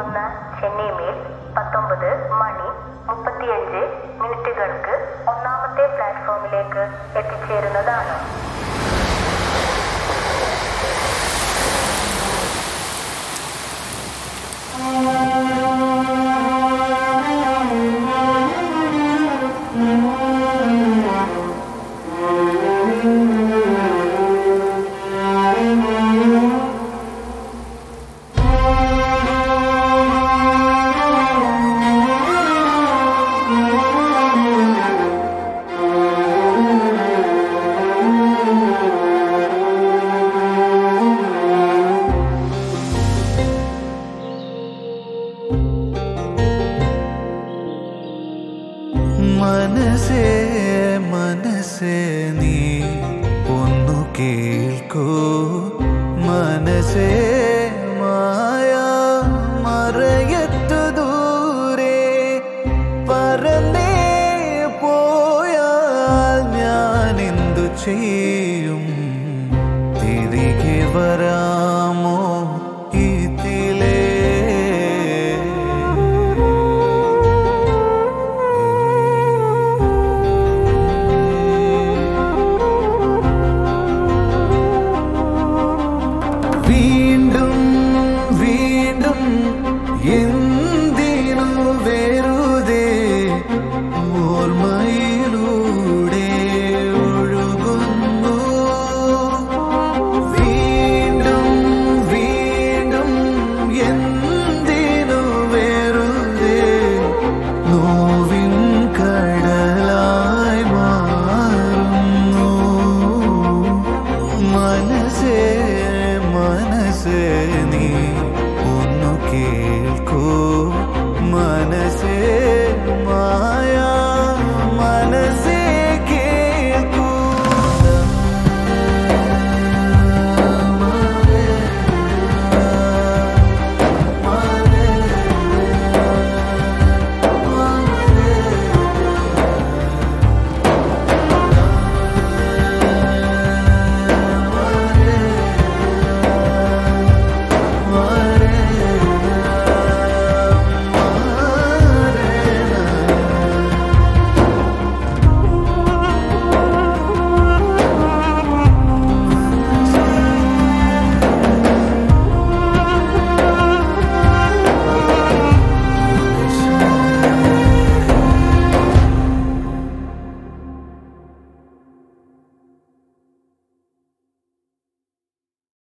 പോകുന്ന ചെന്നൈ മെയിൽ 19:35 ഒന്നാമത്തെ പ്ലാറ്റ്ഫോമിലേക്ക് എത്തിച്ചേരുന്നതാണ്. മനസ്സേ മനസ്സേ നീ ഒന്നു കേൾക്കൂ, മനസ്സേ മായ മറയത്തു ദൂരെ പറന്നേ പോയാൽ ഞാൻ എന്തു ചെയ്യും? തിരികെ വരാമോ ഇതിലേ? വീണ്ടും വീണ്ടും എന്തിനു വെറുതെ ഓർമ്മയിലൂടെ ഒഴുകുന്നു? വീണ്ടും വീണ്ടും എന്തിനു വെറുതെ നോവിൻ കടലായി മാറുന്നു? മനസ്സേ മനസ്സേ നീ ഒന്നു